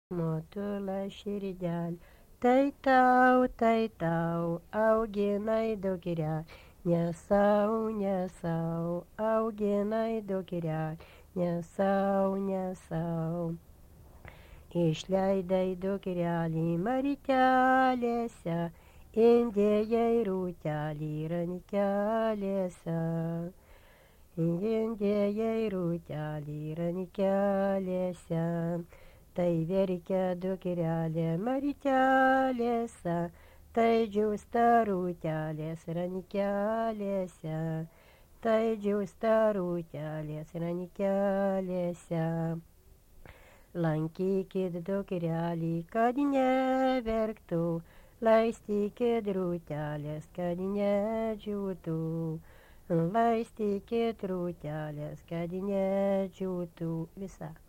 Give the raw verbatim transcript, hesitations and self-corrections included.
Motula širdelė, tai tau, tai tau, auginai dukrelę, nesau, nesau, auginai dukrelę, nesau, nesau. Išleidai dukrelį maritelėse, indėjai rūtelį rankelėse. Indėjai rūtelį rankelėse. Tai verkia dukrelė maritelėse, tai džiūsta rūtelės rankelėse, tai džiūsta rūtelės rankelėse. Lankykit dukrelį, kad neverktų, laistykit rūtelės, kad nedžiūtų. Laistykit rūtelės, kad nedžiūtų visa.